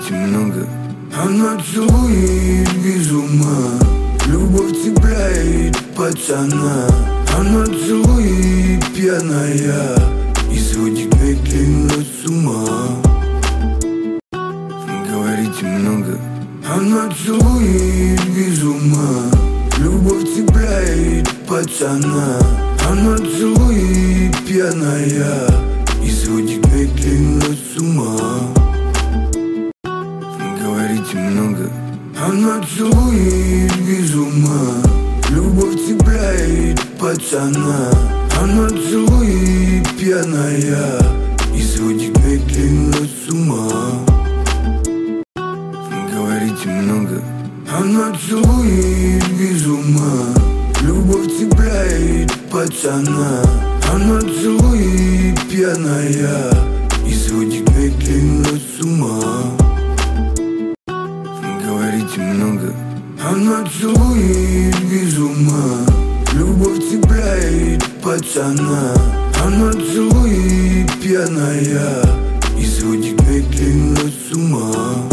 говорите много, она целует без ума. Любовь цепляет пацана. Она целует пьяная и сводит медленно с ума. Говорите много, она целует без ума. Любовь цепляет пацана. Она целует пьяная и сводит медленно с ума. Говорите много, она целует без ума. Любовь цепляет пацана. Она целует пьяная и сводит медленно с ума. Говорите много, она целует без ума. Любовь цепляет пацана. Она целует пьяная и сводит медленно с ума. Говорите много, она целует без ума. Любовь цепляет пацана. Она целует пьяная и сводит медленно с ума.